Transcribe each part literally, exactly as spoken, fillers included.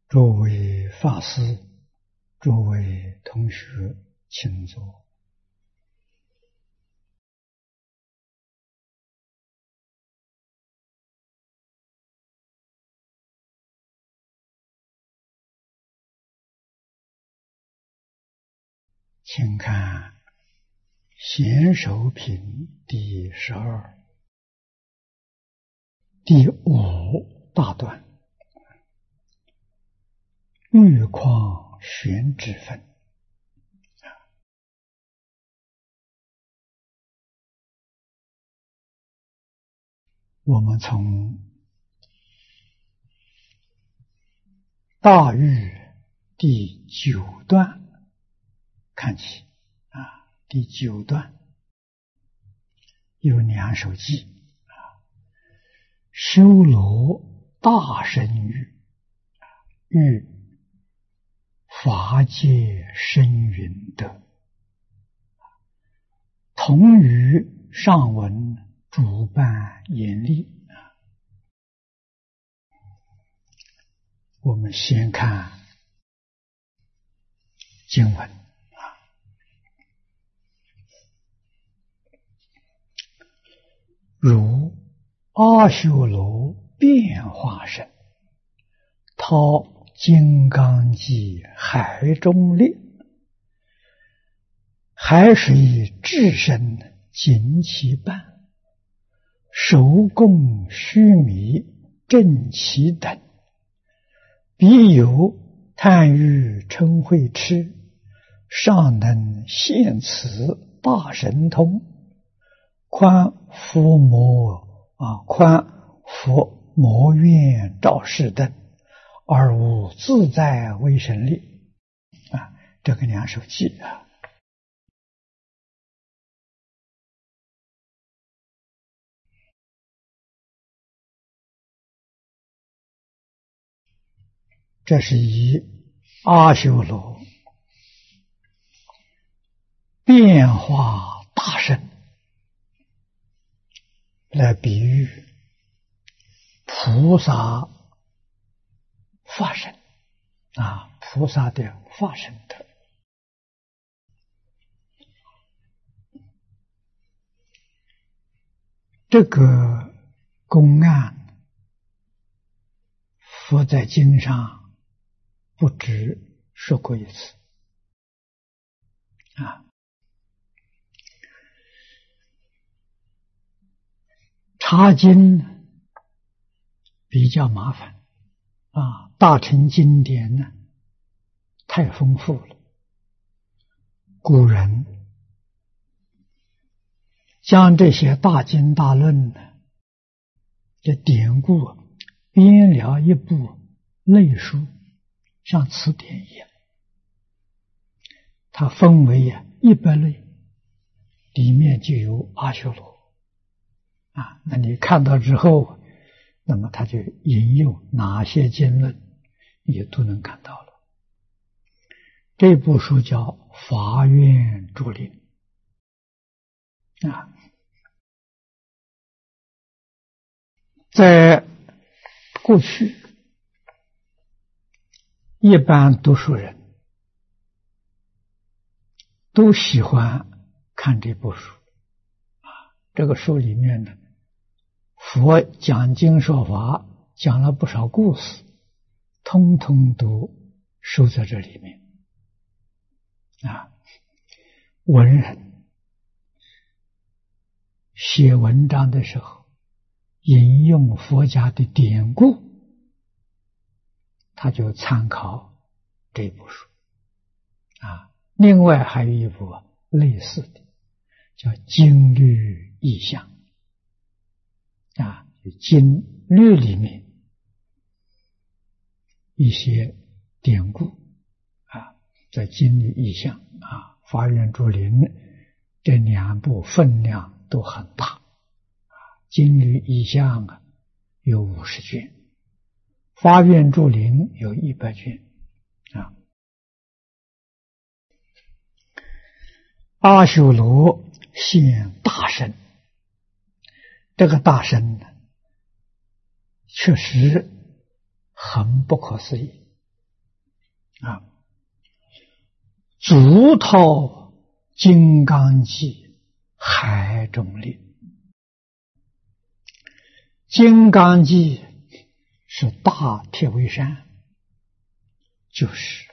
诸位法师，诸位同学，请坐。请看贤首品第十二，第五大段，玉况玄之分。我们从大玉第九段看起啊，第九段有两首偈啊，修罗大神语，欲法界深云德，同于上文主办严厉。我们先看经文啊，如阿修罗变化身，掏金刚际海中列，海水至深尽其半，手供须弥正其等，彼有叹欲嗔恚痴，尚能现此大神通，宽伏魔啊，宽伏魔愿照世等，而无自在为神力啊，这个两首偈啊。这是以阿修罗变化大身来比喻菩萨法身啊，菩萨的法身德。这个公案佛在经上不止说过一次啊。查经比较麻烦啊，大乘经典呢太丰富了，古人将这些大经大论呢的典故编了一部类书，像词典一样，它分为啊一百类，里面就有阿修罗啊。那你看到之后，那么他就引用哪些经论，也都能看到了。这部书叫《法愿注林》啊，在过去一般读书人都喜欢看这部书啊。这个书里面呢，佛讲经说法，讲了不少故事，通通都收在这里面啊。文人写文章的时候，引用佛家的典故，他就参考这部书啊。另外还有一部类似的，叫《经律义象》啊，经律里面一些典故啊，在《经律义象》啊，《法愿注林》这两部分量都很大啊。《经律义象》啊有五十卷，《法愿注林》有一百卷啊。阿修罗现大身，这个大身呢，确实很不可思议啊，竹套金刚记，海中立。金刚记是大铁围山，就是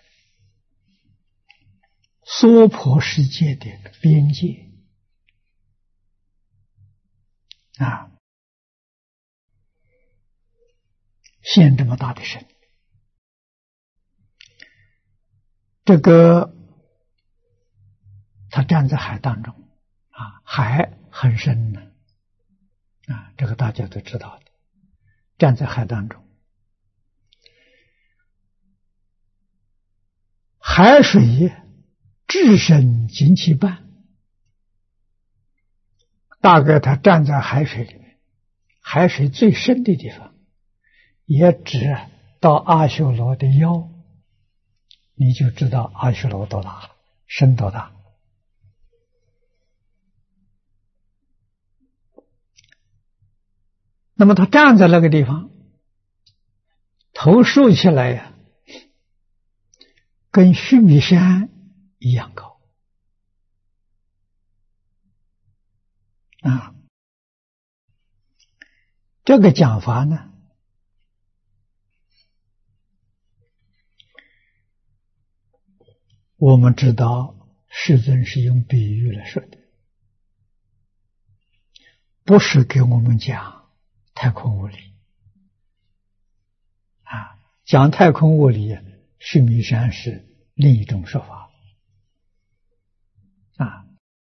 娑婆世界的边界啊，现这么大的身，这个他站在海当中啊，海很深呢啊，这个大家都知道的，站在海当中，海水至深经其半，大概他站在海水里面，海水最深的地方也只到阿修罗的腰，你就知道阿修罗多大了，深多大。那么他站在那个地方，头竖起来呀，跟须弥山一样高啊。这个讲法呢，我们知道世尊是用比喻来说的，不是给我们讲太空物理啊，讲太空物理，须弥山是另一种说法啊。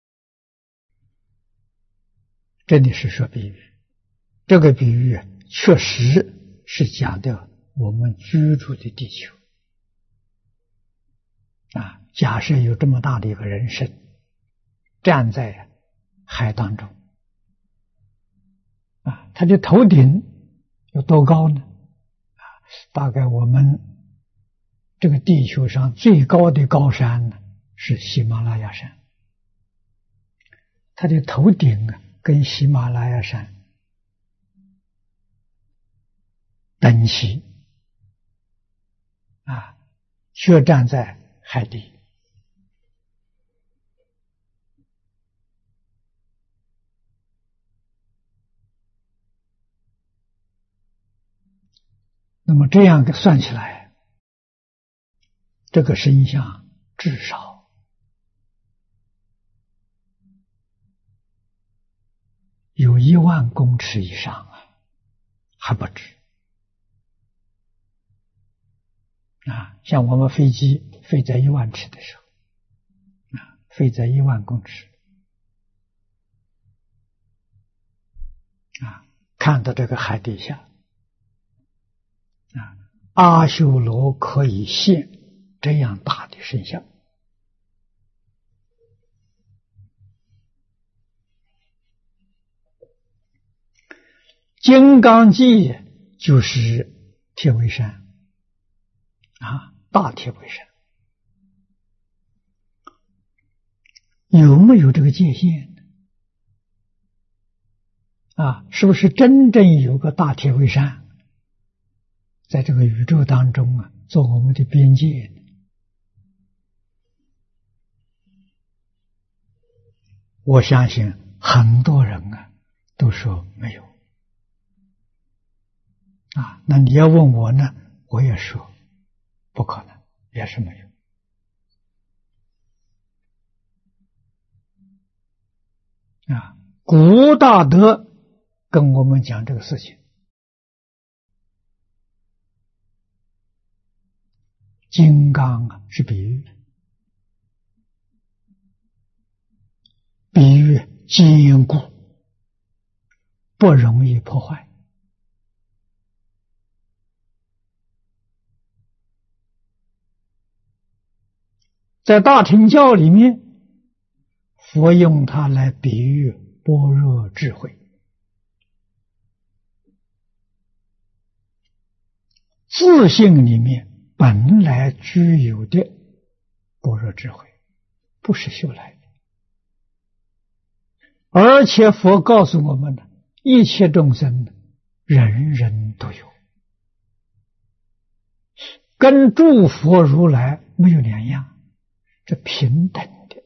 这里是说比喻，这个比喻确实是讲的我们居住的地球啊。假设有这么大的一个人身站在海当中啊，他的头顶有多高呢？啊，大概我们这个地球上最高的高山呢是喜马拉雅山，它的头顶啊跟喜马拉雅山等齐啊，却站在海底。那么这样算起来，这个身相至少有一万公尺以上啊，还不止啊。像我们飞机飞在一万尺的时候啊，飞在一万公尺啊，看到这个海底下啊，阿修罗可以现这样大的身相。金刚记就是铁围山啊，大铁围山，有没有这个界限啊？是不是真正有个大铁围山在这个宇宙当中啊，做我们的边界？我相信很多人啊都说没有啊。那你要问我呢，我也说不可能，也是没有啊。古大德跟我们讲这个事情，金刚啊是比喻，比喻坚固，不容易破坏。在大乘教里面，佛用它来比喻般若智慧，自性里面本来具有的般若智慧，不是修来的。而且佛告诉我们呢，一切众生人人都有， 跟诸佛如来没有两样，这平等的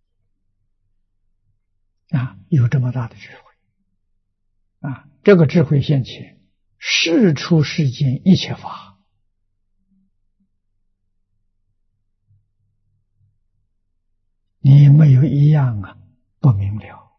啊，有这么大的智慧啊！这个智慧现前，世出世间一切法，你没有一样啊不明了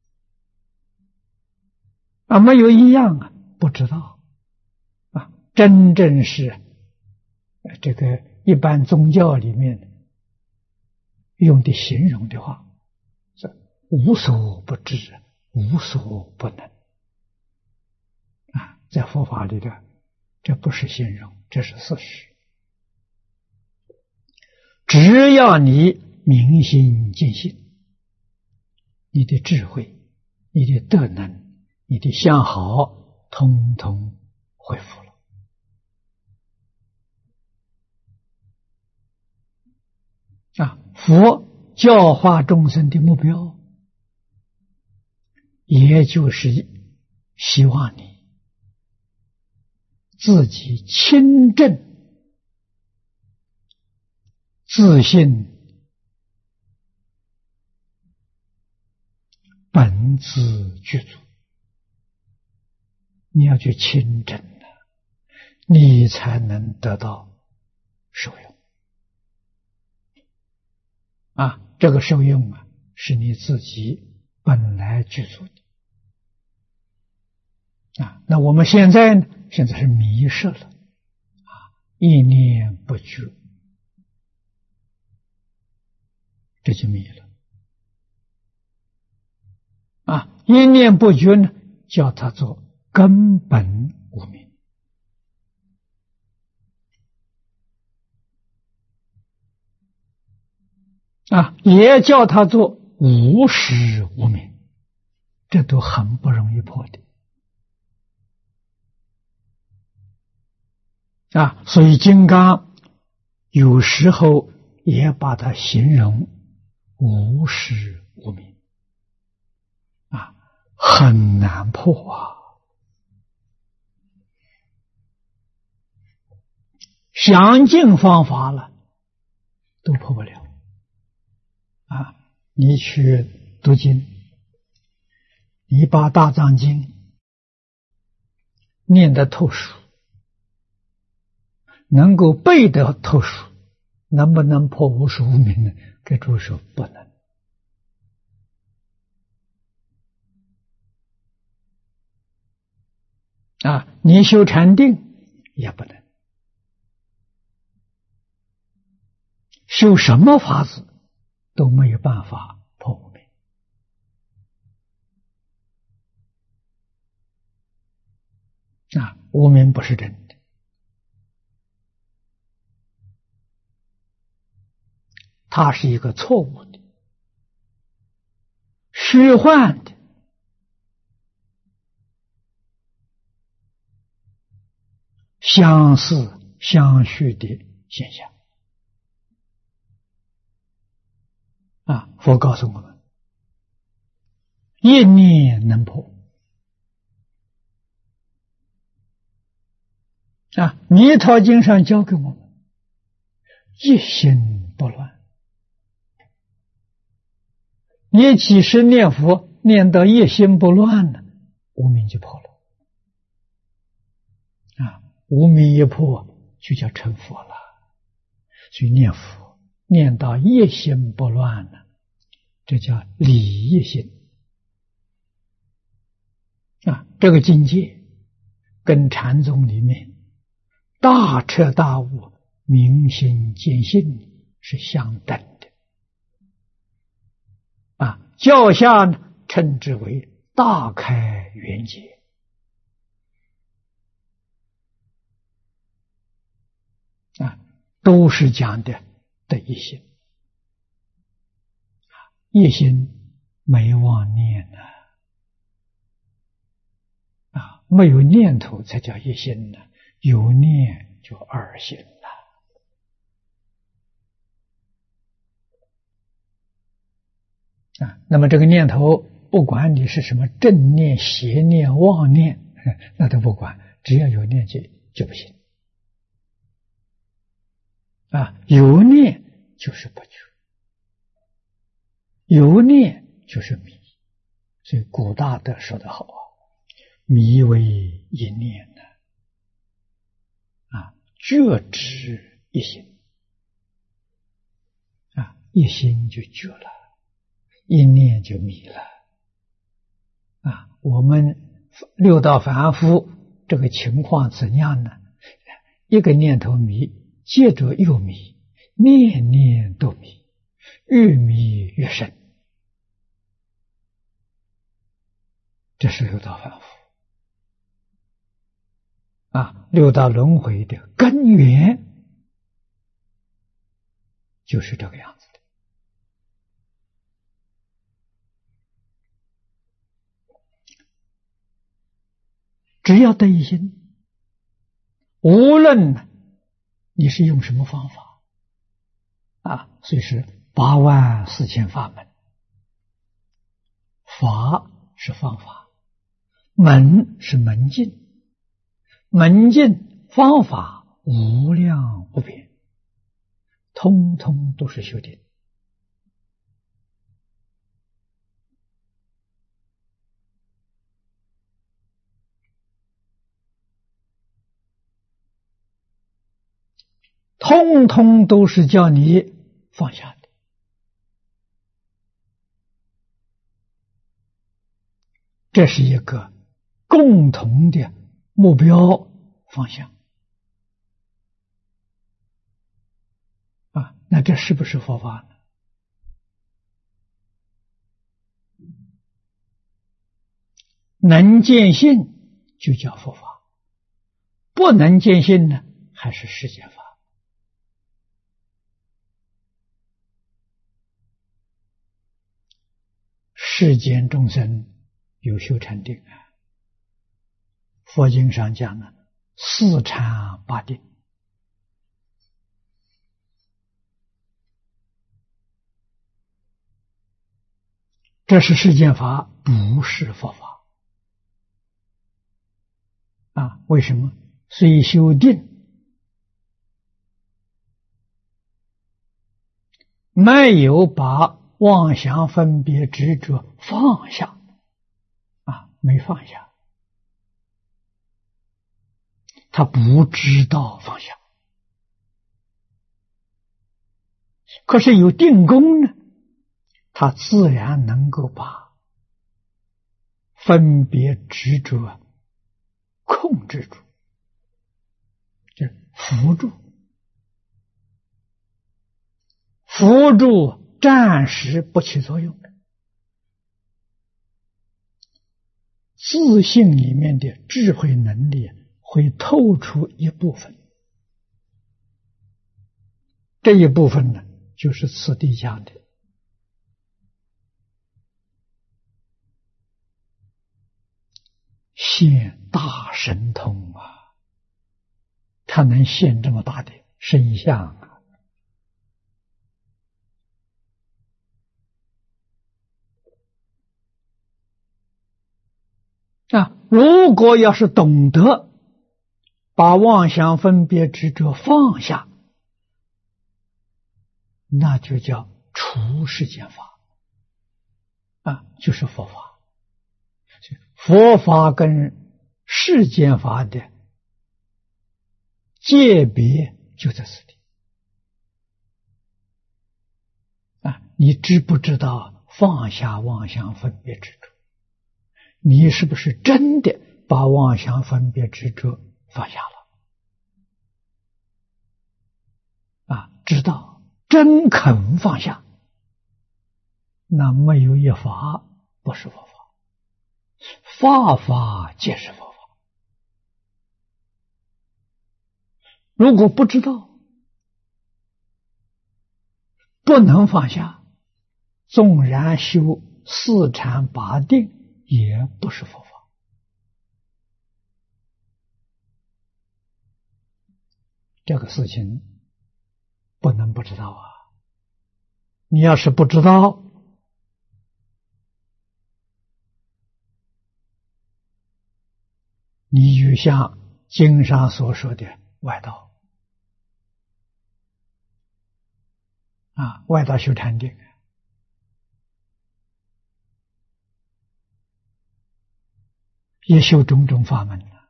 啊，没有一样啊不知道啊，真正是这个一般宗教里面用的形容的话，是无所不知，无所不能啊，在佛法里的这不是形容，这是事实。只要你明心见性，你的智慧，你的德能，你的相好，通通恢复了啊！佛教化众生的目标，也就是希望你自己亲证自信本自具足，你要去亲证了，你才能得到受用啊！这个受用啊，是你自己本来具足的啊。那我们现在呢？现在是迷失了啊，一念不觉，这就迷了啊！一念不觉呢，叫它做根本无明啊，也叫它做无始无明，这都很不容易破的啊。所以金刚有时候也把它形容无始无明啊，很难破啊。想尽方法了，都破不了啊！你去读经，你把大藏经念得透熟，能够背得透熟，能不能破无始无明呢？给诸位说不能啊！你修禅定也不能，修什么法子都没有办法破无明啊！无明不是真的，它是一个错误的、虚幻的、相似相续的现象啊！佛告诉我们，一念能破啊！弥陀经上教给我们，一心不乱。你几时念佛念到一心不乱呢？无明就破了啊！无明一破就叫成佛了。所以念佛念到一心不乱呢，这叫理一心啊！这个境界跟禅宗里面大彻大悟、明心见性是相等的啊！教下呢称之为大开圆解啊，都是讲的的一心，一心没妄念呢啊，没有念头才叫一心呢，有念就二心了啊。那么这个念头，不管你是什么正念、邪念、妄念，那都不管，只要有念就就不行啊，有念就是不觉，有念就是迷。所以古大德说得好啊，迷为一念呢，啊，觉知一心，啊，一心就觉了，一念就迷了。啊，我们六道凡夫这个情况怎样呢？一个念头迷，接着又迷，念念都迷，越迷越深。这是六道凡夫啊，六道轮回的根源就是这个样子的。只要得一心，无论你是用什么方法啊，所以是八万四千法门，法是方法，门是门径，门径方法无量无边，通通都是修定。通通都是叫你放下的。这是一个共同的目标方向啊，那这是不是佛法呢？能见性就叫佛法，不能见性呢，还是世间法。世间众生有修禅定啊，佛经上讲呢，四禅八定。这是世间法，不是佛法啊？为什么？虽修定，没有把妄想分别执着放下啊，没放下，他不知道放下。可是有定功呢，他自然能够把分别执着控制住，就扶住，扶住暂时不起作用的。自信里面的智慧能力会透出一部分，这一部分呢，就是次第讲的现大神通啊，他能现这么大的身相啊。啊，如果要是懂得把妄想分别执着放下，那就叫除世间法啊，就是佛法。佛法跟世间法的界别就在此地啊，你知不知道放下妄想分别执着？你是不是真的把妄想分别执着放下了啊？知道真肯放下，那没有一法不是佛法，法法皆是佛法。如果不知道，不能放下，纵然修四禅八定也不是佛法。这个事情不能不知道啊！你要是不知道，你就像经上所说的外道啊，外道修禅定，也修种种法门了，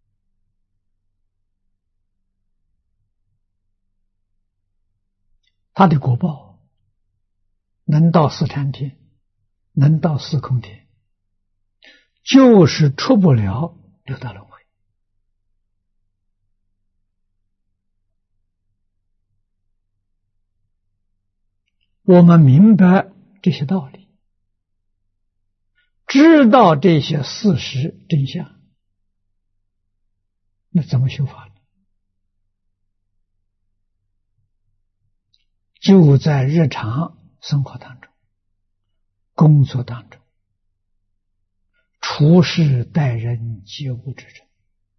他的果报能到四禅天，能到四空天，就是出不了六道轮回。我们明白这些道理，知道这些事实真相，那怎么修法呢？就在日常生活当中、工作当中、处事待人接物之中，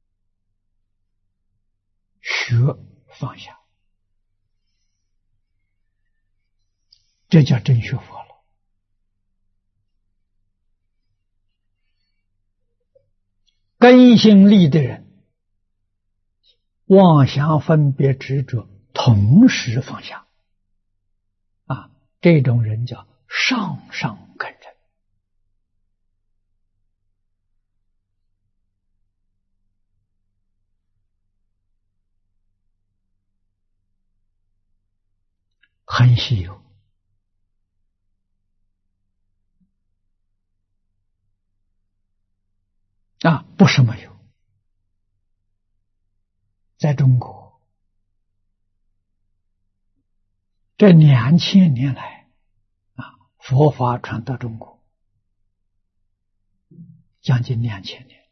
学放下，这叫真学佛了。根性利的人，妄想分别执着同时放下，啊，这种人叫上上根人。很稀有。啊，不是没有，在中国这两千年来，啊，佛法传到中国将近两千年，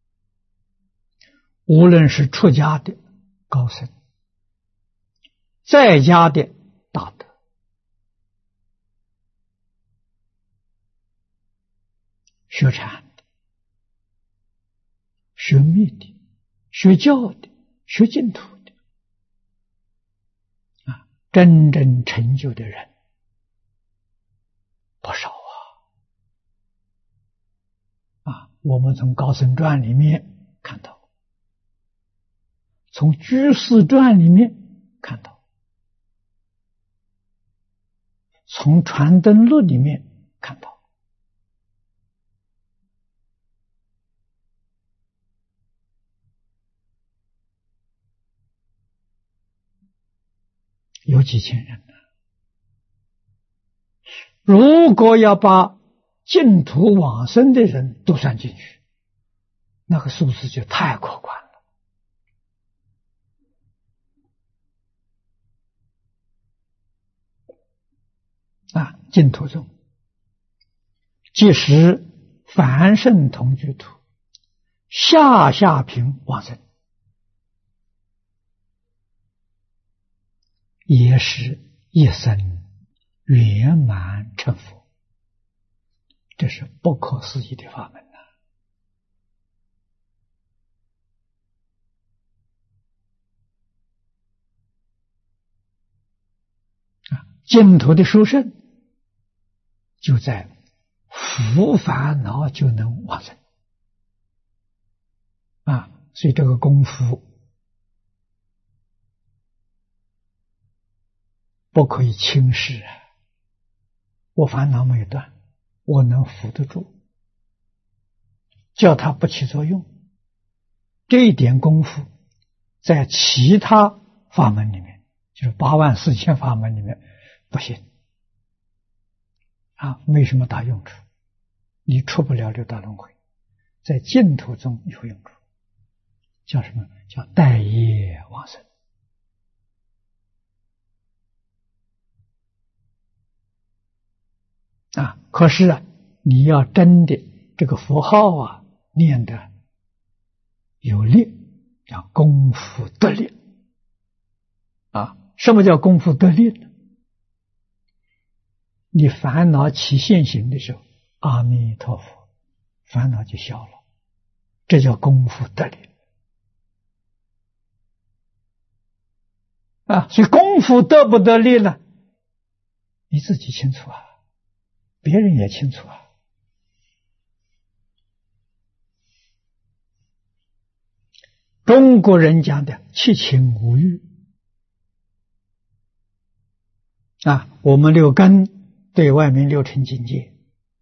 无论是出家的高僧，在家的大德，学禅的、学密的、学教的、学净土的，啊，真正成就的人不少啊！啊，我们从高僧传里面看到，从居士传里面看到，从传灯录里面看到，有几千人呢。如果要把净土往生的人都算进去，那个数字就太可观了。啊，净土中，即使凡圣同居土，下下品往生，也是一生圆满成佛，这是不可思议的法门呐！啊，净土的殊胜就在伏烦恼就能往生啊，所以这个功夫不可以轻视啊！我烦恼没有断，我能扶得住，叫它不起作用，这一点功夫在其他法门里面，就是八万四千法门里面不行啊，没什么大用处，你出不了六道轮回，在净土中有用处，叫什么？叫待业往生啊！可是啊，你要真的这个佛号啊念得有力，叫功夫得力啊！什么叫功夫得力呢？你烦恼起现行的时候，阿弥陀佛，烦恼就消了，这叫功夫得力啊！所以功夫得不得力呢？你自己清楚啊，别人也清楚啊。中国人讲的七情五欲， 啊，我们六根对外面六尘境界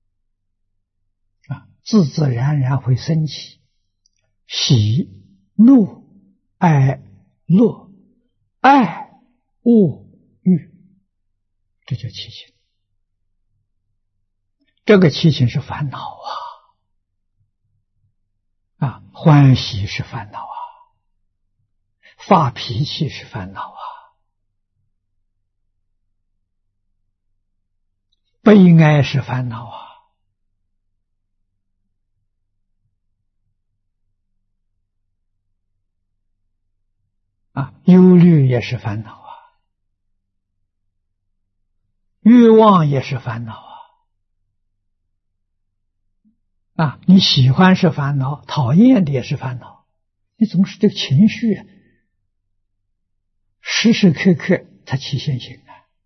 啊，自自然然会升起喜、怒、哀、乐、爱、恶、欲，这叫七情。这个七情是烦恼啊，啊，欢喜是烦恼啊，发脾气是烦恼啊，悲哀是烦恼啊，啊，忧虑也是烦恼啊，欲望也是烦恼啊，啊，你喜欢是烦恼，讨厌的也是烦恼，你总是这个情绪啊，时时刻刻它起现行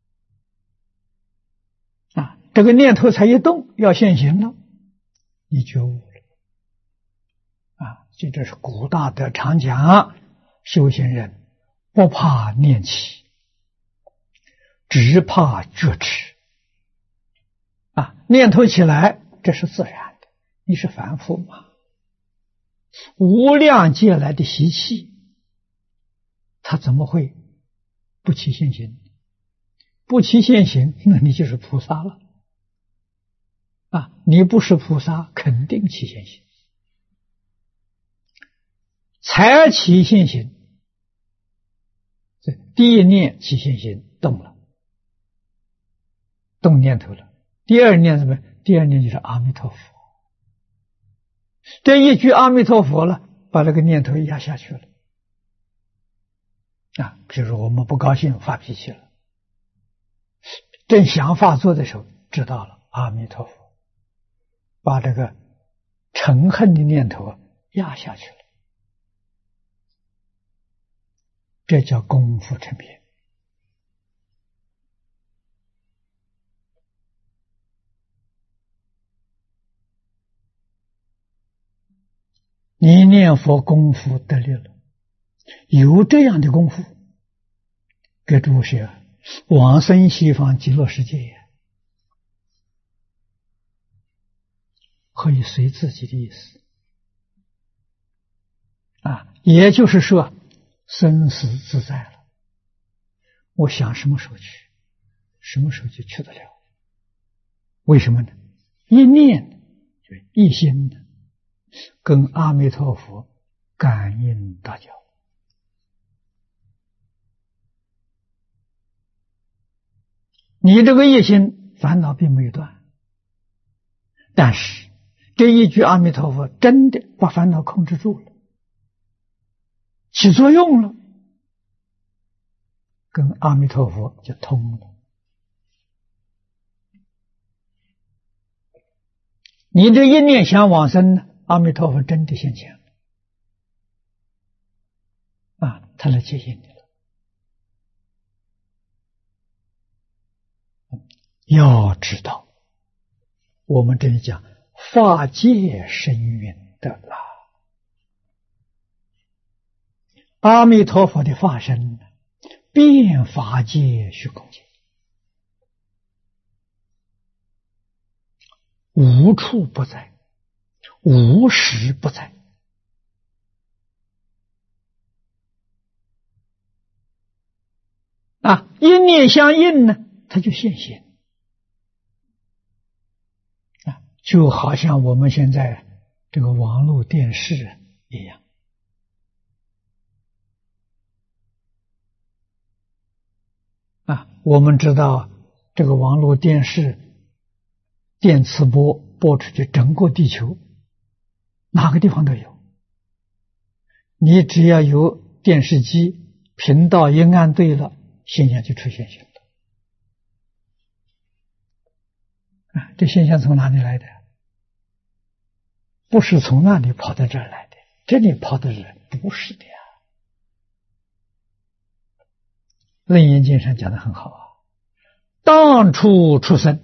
啊，啊，这个念头才一动要现行了，你觉悟了啊！这就是古大德常讲，修行人不怕念起，只怕觉迟啊！念头起来，这是自然的，你是凡夫嘛，无量劫来的习气，他怎么会不起现行？不起现行，那你就是菩萨了啊！你不是菩萨，肯定起现行。才起现行，第一念起现行动了，动念头了。第二念什么？第二念就是阿弥陀佛。这一句阿弥陀佛了，把那个念头压下去了。啊，比如我们不高兴发脾气了，正想发作的时候，知道了阿弥陀佛，把这个嗔恨的念头压下去了。这叫功夫成片。你念佛功夫得力了，有这样的功夫，给诸位学往生西方极乐世界，可以随自己的意思啊，也就是说生死自在了，我想什么时候去，什么时候就去得了。为什么呢？一念就一心的跟阿弥陀佛感应大交。你这个一心烦恼并没有断，但是这一句阿弥陀佛真的把烦恼控制住了，起作用了，跟阿弥陀佛就通了。你这一念想往生呢，阿弥陀佛真的现前了啊，他来接引你了。要知道，我们这里讲法界深远的啦，阿弥陀佛的法身遍法界虚空界，无处不在，无时不在。啊，一念相应呢，它就现行。啊，就好像我们现在这个网络电视一样。啊，我们知道这个网络电视电磁波播出去，整个地球哪个地方都有。你只要有电视机频道一按对了，现象就出现行了。啊，这现象从哪里来的？不是从那里跑到这儿来的，这里跑的人不是的呀。楞严经上讲的很好啊，当初出生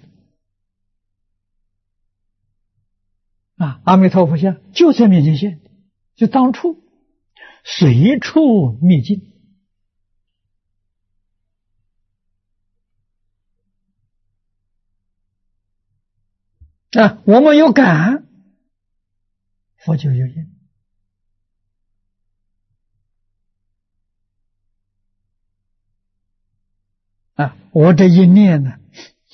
啊，阿弥陀佛像就在面前现，就当初随处灭尽啊，我们有感，佛就有因。啊，我这一念呢，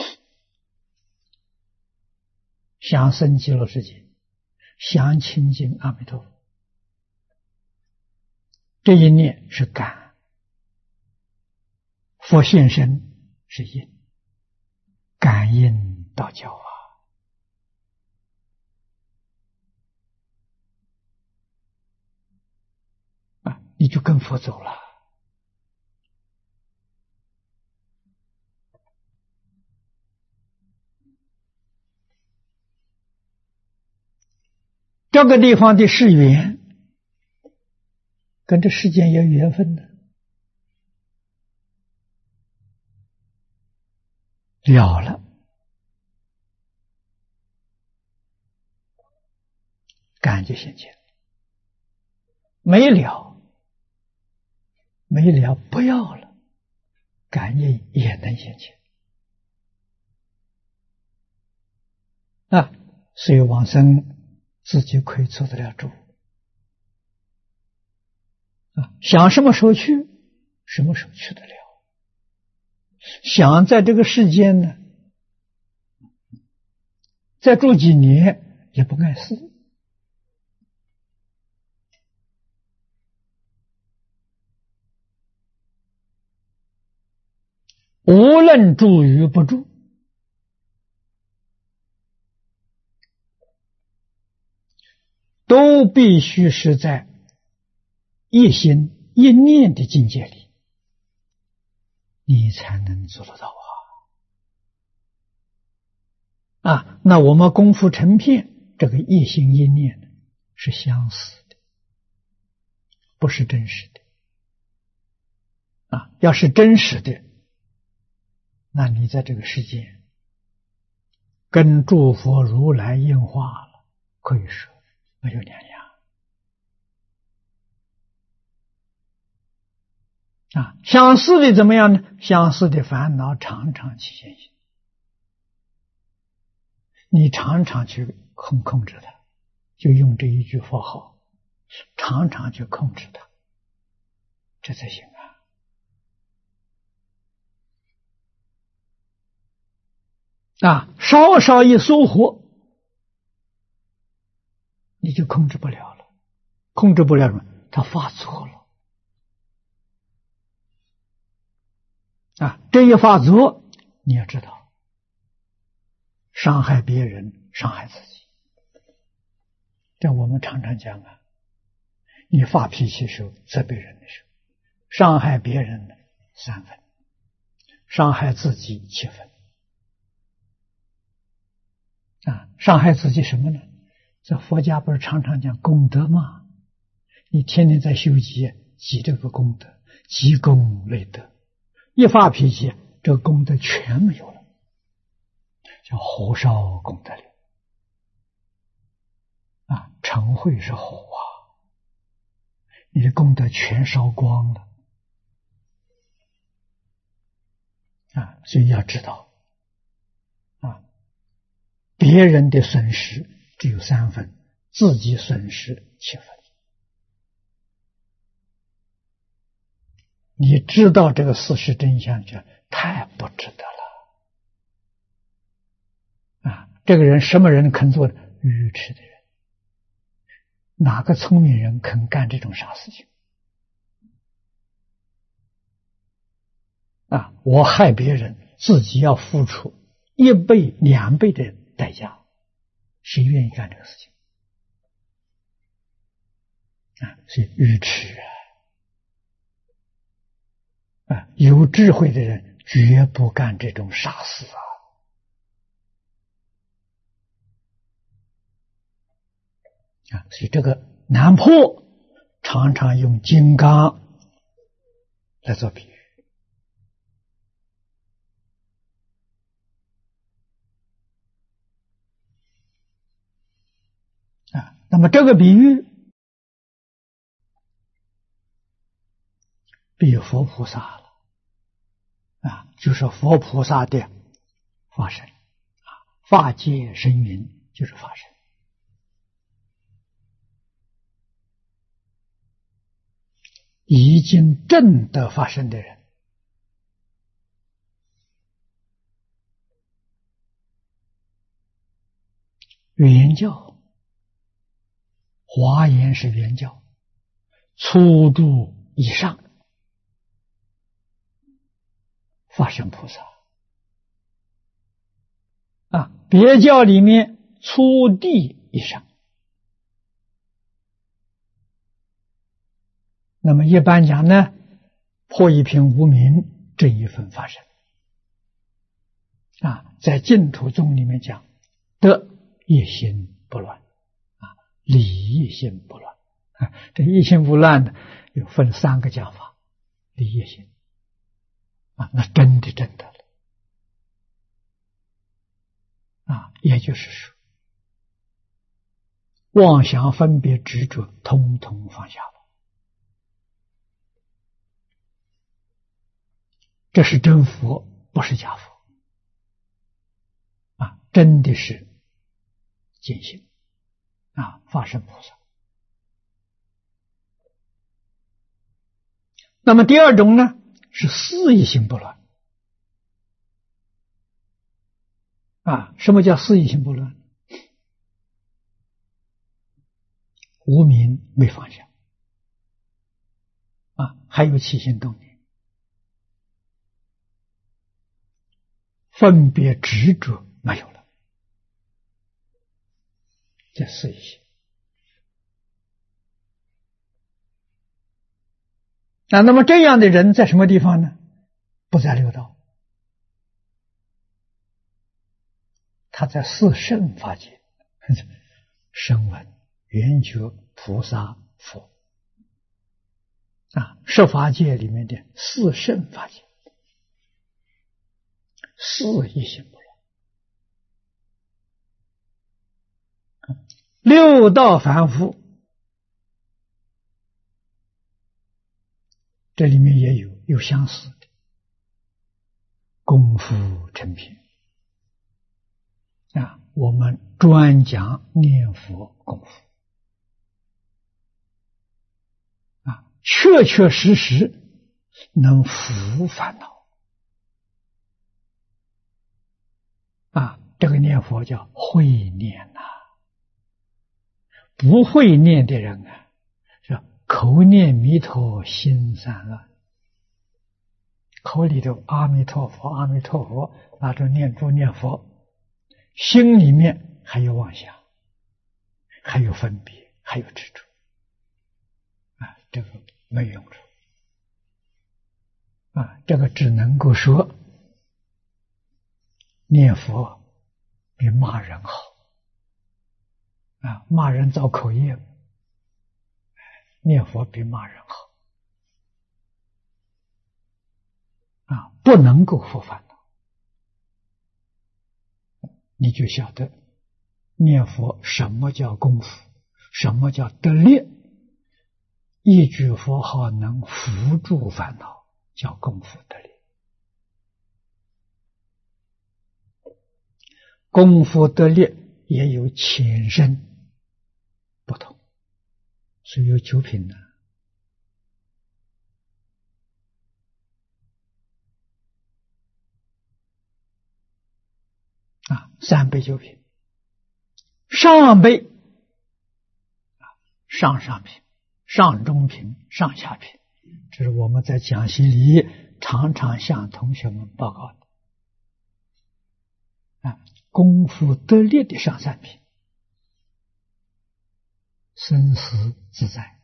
想生极乐世界，想亲近阿弥陀佛，这一念是感，佛现身是因，感应道交啊。啊，你就跟佛走了。这个地方的世缘，跟这世间有缘分的，了了，感就现前；没了，没了不要了，感应也能现前。啊，所以往生自己可以做得了主。啊，想什么时候去，什么时候去得了。想在这个世间呢，再住几年也不碍事。无论住与不住，都必须是在一心一念的境界里，你才能做得到啊！啊，那我们功夫成片，这个一心一念是相似的，不是真实的。啊，要是真实的，那你在这个世界跟诸佛如来应化了，可以说没有两样。啊，相似的怎么样呢？相似的烦恼常常起现行，你常常去控控制它，就用这一句佛号，常常去控制它，这才行啊！啊，稍稍一疏忽，你就控制不了了，控制不了什么？它发作了。啊，这一发作，你要知道，伤害别人，伤害自己。这我们常常讲啊，你发脾气的时候，责备人的时候，伤害别人的三分，伤害自己七分。啊，伤害自己什么呢？在佛家不是常常讲功德吗？你天天在修集，积这个功德，积功累德。一发脾气，这个功德全没有了，叫火烧功德林啊！嗔恚是火啊，你的功德全烧光了啊！所以要知道啊，别人的损失只有三分，自己损失七分。你知道这个事实真相，就太不值得了啊！这个人什么人肯做？愚痴的人，哪个聪明人肯干这种傻事情啊？我害别人，自己要付出一倍、两倍的代价，谁愿意干这个事情啊？所以愚痴啊！啊，有智慧的人绝不干这种傻事啊！啊，所以这个难破，常常用金刚来做比喻啊。那么这个比喻，比佛菩萨了啊，就是佛菩萨的化身啊， 法界生云就是法身。已经证得法身的人，原教华严是原教，初住以上法身菩萨啊，别教里面初地以上。那么一般讲呢，破一品无明这一份法身啊，在净土宗里面讲，得一心不乱啊，理一心不乱啊。这一心不乱的有分三个讲法，理一心啊，那真的真的了啊，也就是说，妄想分别执着通通放下了。这是真佛，不是假佛啊！真的是见性啊，法身菩萨。那么第二种呢，是四意心不乱啊。什么叫四意心不乱？无明没放下啊，还有起心动念。分别执着没有了，这四意心啊。那么这样的人在什么地方呢？不在六道，他在四圣法界，声闻、缘觉、菩萨、佛啊，十法界里面的四圣法界。四意心不乱，六道凡夫这里面也有有相似的功夫成品啊。我们专讲念佛功夫啊，确确实实能伏烦恼。啊，这个念佛叫会念呐、啊，不会念的人啊，是口念弥陀心散乱，口里头阿弥陀佛阿弥陀佛，那就念珠念佛，心里面还有妄想，还有分别，还有执着啊，这个没用处啊，这个只能够说念佛比骂人好啊！骂人造口业，念佛比骂人好啊！不能够伏烦恼，你就晓得念佛什么叫功夫，什么叫得力。一句佛号能伏住烦恼，叫功夫得力。功夫得力也有浅深不同，所以有九品呢。啊，三辈九品，上辈上上品、上中品、上下品，这是我们在讲习里常常向同学们报告的。啊，功夫得力的上三品，生死自在。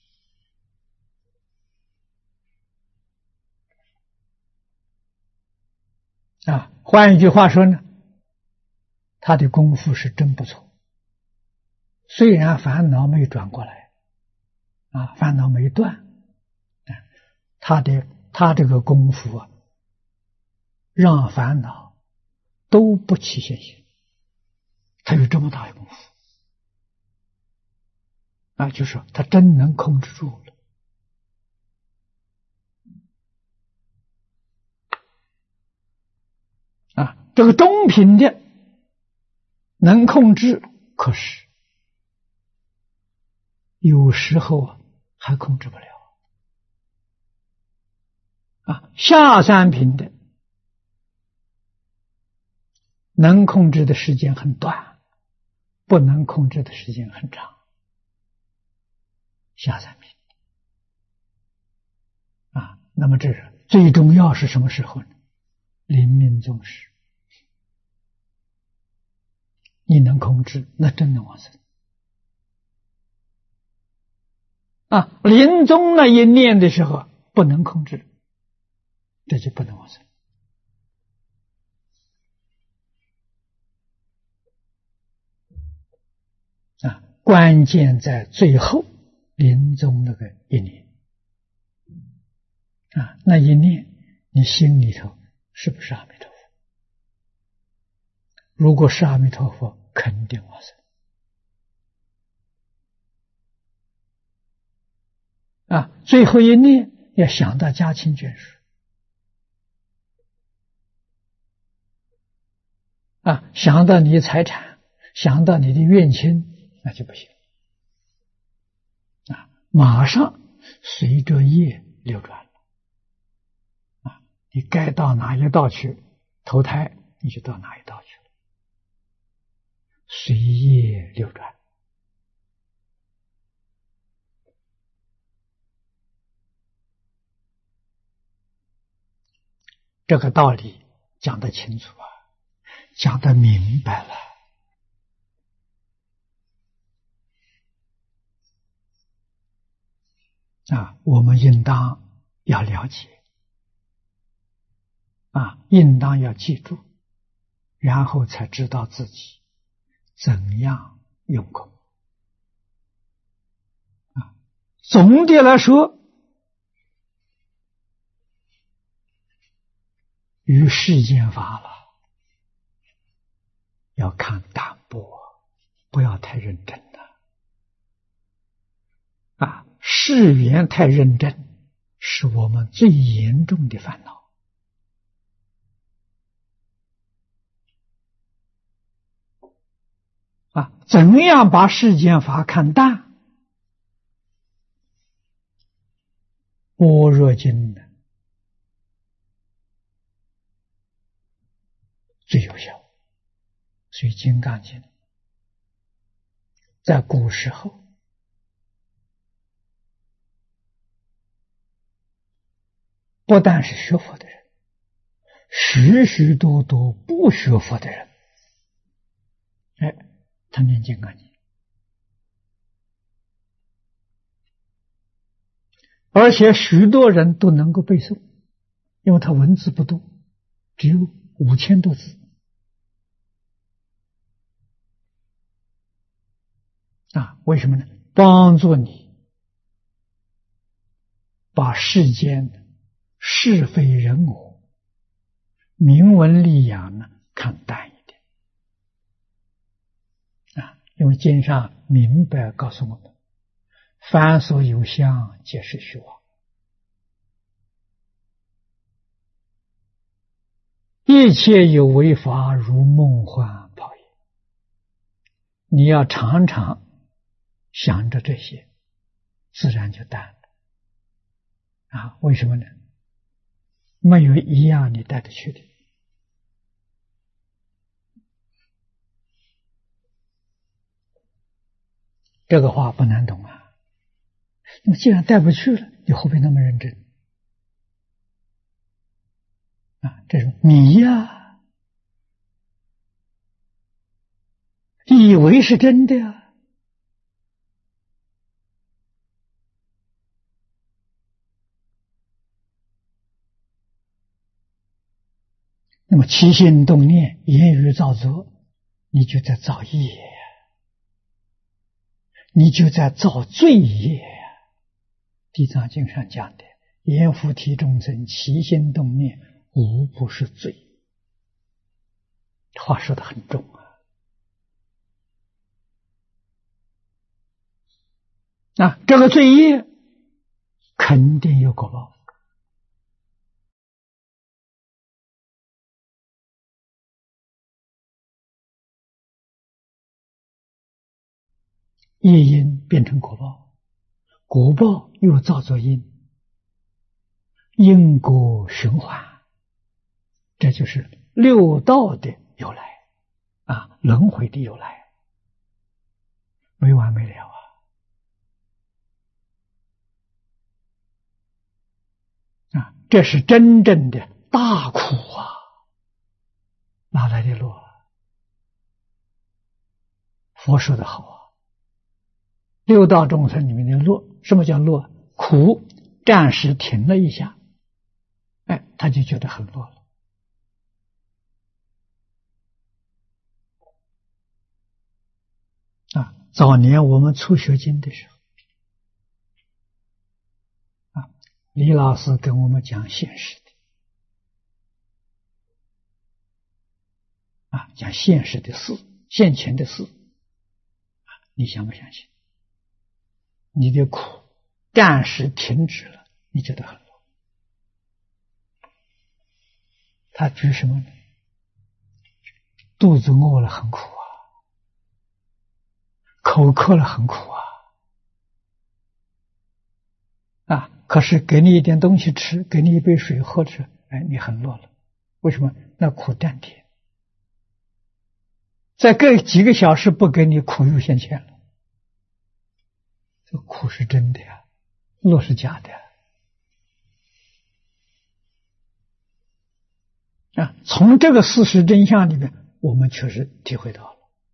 啊，换一句话说呢，他的功夫是真不错。虽然烦恼没转过来，啊，烦恼没断，啊，他的他这个功夫啊，让烦恼都不起现行，他有这么大的功夫啊，就是他真能控制住了。啊，这个中品的能控制，可是有时候啊还控制不了啊。下三品的能控制的时间很短，不能控制的时间很长。下三品啊，那么这是最重要是什么时候呢？临命终时，你能控制，那真能往生啊。临终那一念的时候不能控制，这就不能往生啊。关键在最后临终那个一念啊，那一念你心里头是不是阿弥陀佛？如果是阿弥陀佛，肯定往生啊。最后一念要想到家亲眷属啊，想到你的财产，想到你的怨亲，那就不行啊，马上随着业流转了啊。你该到哪一道去投胎，你就到哪一道去了，随业流转。这个道理讲得清楚啊，讲得明白了啊，我们应当要了解啊，应当要记住，然后才知道自己怎样用功啊。总的来说，于世间法了，要看淡薄，不要太认真了啊。世缘太认真，是我们最严重的烦恼啊。怎样把世间法看淡？般若经呢最有效，所以金刚经在古时候不但是学佛的人，许许多多不学佛的人，哎，他念金刚经，而且许多人都能够背诵，因为他文字不多，只有五千多字啊。为什么呢？帮助你把世间是非人我、名闻利养呢看淡一点啊。因为经上明白告诉我们，凡所有相，皆是虚妄，一切有为法，如梦幻泡影。你要常常想着这些，自然就淡了啊。为什么呢？没有一样你带得去的。这个话不难懂啊。那么既然带不去了，你何必那么认真啊？这是迷呀，以为是真的呀。那么起心动念、言语造作，你就在造业，你就在造罪业。地藏经上讲的，言复体众生，起心动念，无不是罪。话说得很重啊。那这个罪业肯定有果报。 业因变成果报，果报又造作因，因果循环，这就是六道的由来啊，轮回的由来，没完没了啊！啊，这是真正的大苦啊！哪来的乐？佛说的好啊，六道众生里面的乐，什么叫乐？苦暂时停了一下，哎，他就觉得很乐了。啊，早年我们初学经的时候，啊，李老师跟我们讲现实的，啊，讲现实的事，现前的事，啊，你相不相信？你的苦暂时停止了，你觉得很乐。他举什么呢？肚子饿了很苦啊，口渴了很苦啊，啊，可是给你一点东西吃，给你一杯水喝吃，哎，你很乐了。为什么？那苦淡点。再隔几个小时不给你，苦又现前了。这苦是真的呀，乐是假的啊！从这个事实真相里面，我们确实体会到了。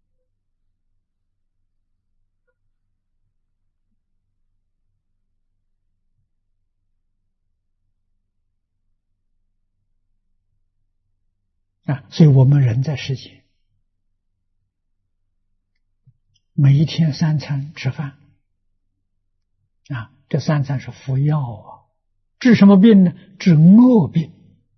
啊，所以我们人在世间，每一天三餐吃饭，啊，这三餐是服药啊，治什么病呢？治恶病。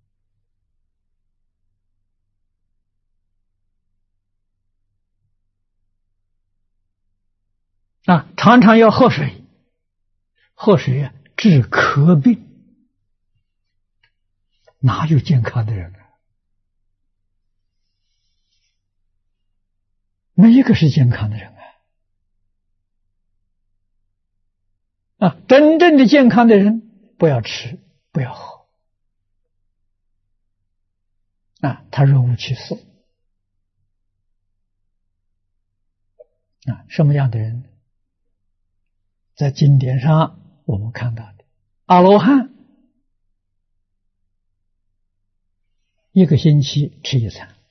啊，常常要喝水，喝水啊，治咳病。哪有健康的人啊？没一个是健康的人啊！啊，真正的健康的人，不要吃，不要喝，啊，他若无其事。啊，什么样的人？在经典上我们看到的阿罗汉，一个星期吃一餐；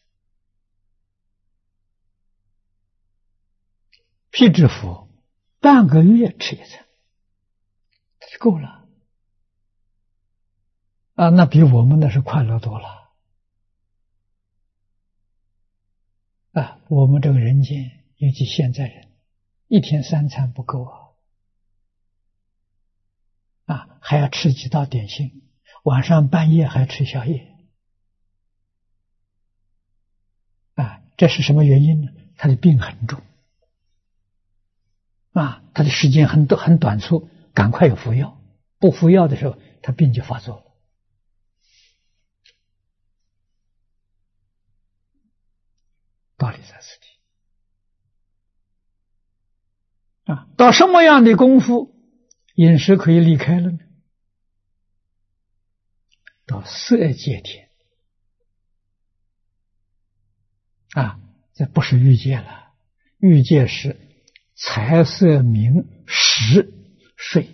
辟支佛半个月吃一餐，就够了啊！那比我们那是快乐多了啊！我们这个人间，尤其现在人，一天三餐不够啊！啊，还要吃几道点心，晚上半夜还吃宵夜，啊，这是什么原因呢？他的病很重，啊，他的时间很短很短促，赶快有服药，不服药的时候，他病就发作了。道理在此地啊，到什么样的功夫，饮食可以离开了呢？到色界天啊，这不是欲界了，欲界是财色名食睡，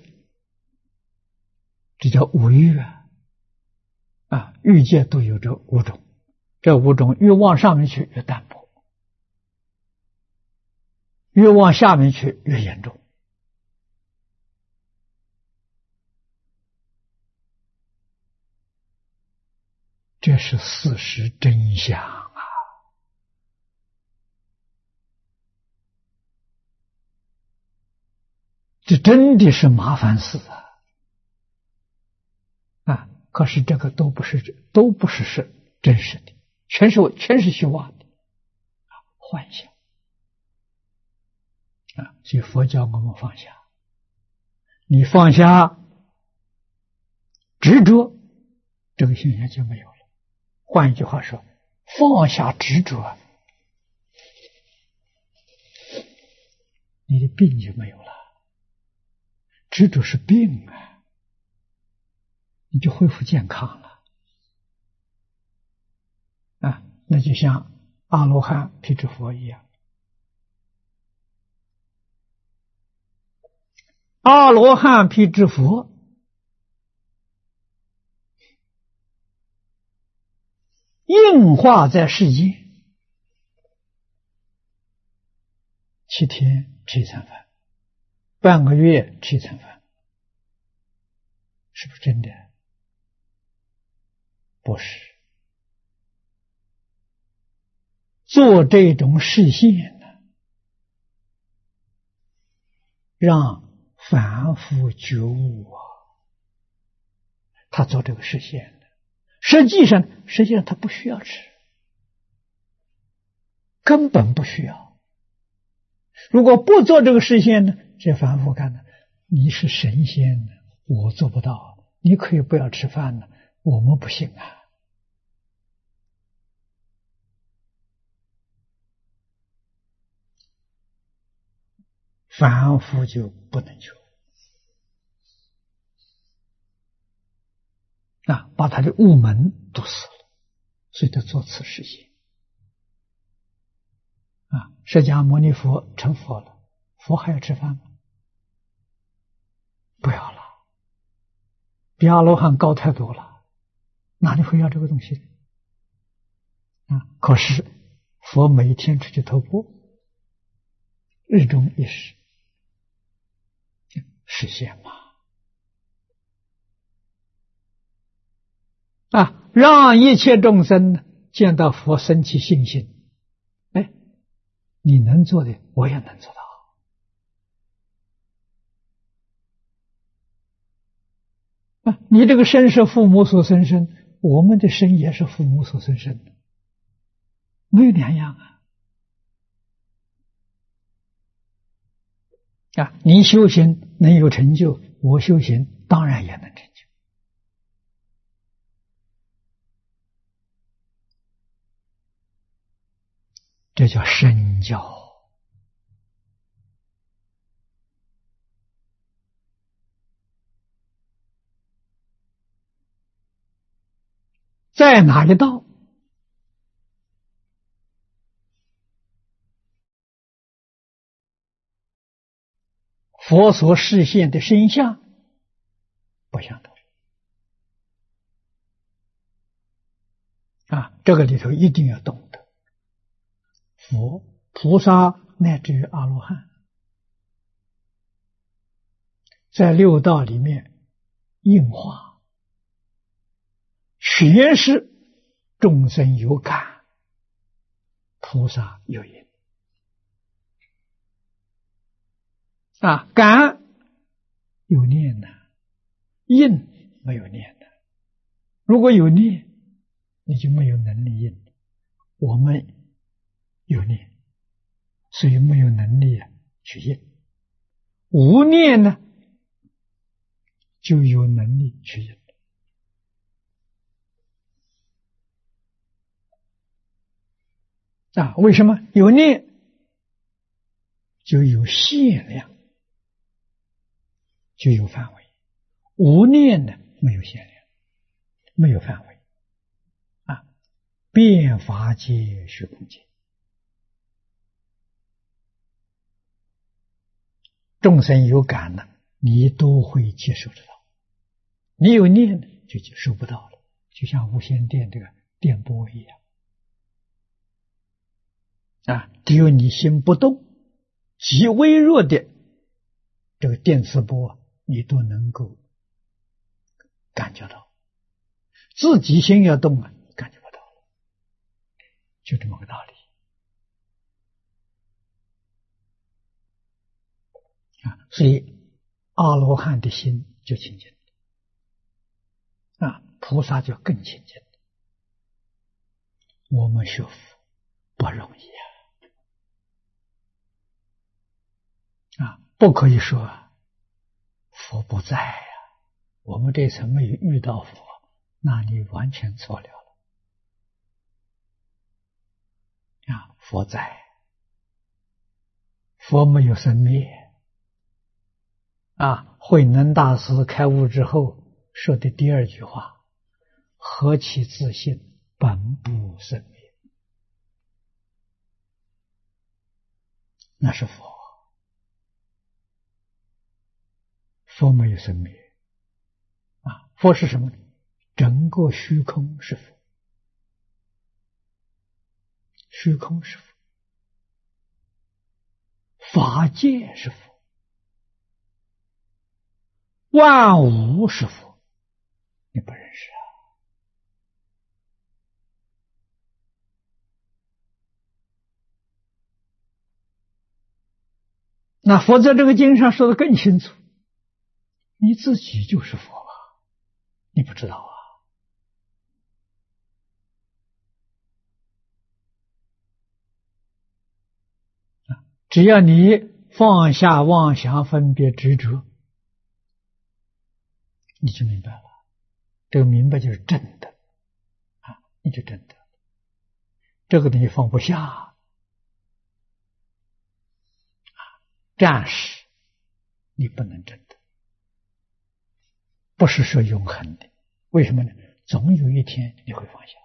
这叫五欲啊！啊，欲界都有这五种，这五种越往上面去越淡薄，越往下面去越严重。这是事实真相啊！这真的是麻烦事啊！啊，可是这个都不是都不是是真实的，全是全是虚妄的啊，幻想啊！所以佛教我们放下，你放下执着，这个现象就没有了。换一句话说，放下执着， 你的病就没有了。执着是病啊，你就恢复健康了啊！那就像阿罗汉辟支佛一样，阿罗汉辟支佛应化在世间，七天吃一餐饭，半个月吃一餐饭，是不是真的？不是。做这种示现呢，让凡夫觉悟啊，他做这个示现的。实际上，实际上他不需要吃，根本不需要。如果不做这个示现呢，这凡夫看呢，你是神仙呢，我做不到，你可以不要吃饭呢，我们不行啊。凡夫就不能求啊，把他的悟门堵死了，所以他做此示现啊。释迦牟尼佛成佛了，佛还要吃饭吗？不要了，比阿罗汉高太多了，哪里会要这个东西啊？可是佛每天出去透波，日中一时实现嘛啊，让一切众生见到佛生起信心。哎，你能做的，我也能做到啊！你这个身是父母所生身，我们的身也是父母所生身的，没有两样啊！啊，你修行能有成就，我修行当然也能成就。这叫身教。在哪一道？佛所示现的身相不相同啊！这个里头一定要懂得，佛、菩萨乃至于阿罗汉，在六道里面应化，全是众生有感，菩萨有因啊，感有念的，应没有念的。如果有念，你就没有能力应。我们有念，所以没有能力啊去应。无念呢，就有能力去应。啊，为什么有念就有限量，就有范围？无念呢，没有限量，没有范围啊！遍法界虚空界，众生有感呢，你都会接受得到；你有念呢，就接受不到了。就像无线电这个电波一样啊，只有你心不动，极微弱的这个电磁波，你都能够感觉到。自己心要动啊，感觉不到了，就这么个道理啊。所以阿罗汉的心就清净啊，菩萨就更清净。我们学佛不容易啊，啊，不可以说佛不在啊，我们这层没有遇到佛，那你完全错了了啊！佛在， 佛没有生灭啊。慧能大师开悟之后说的第二句话：何其自信，本不生灭。那是佛，佛没有生灭啊。佛是什么呢？整个虚空是佛，虚空是佛，法界是佛，万物是佛，你不认识啊？那佛在这个经上说的更清楚，你自己就是佛吧？你不知道啊？只要你放下妄想分别执着，你就明白了。这个明白就是真的啊，你就真的。这个你放不下，暂时你不能真的，不是说永恒的。为什么呢？总有一天你会放下。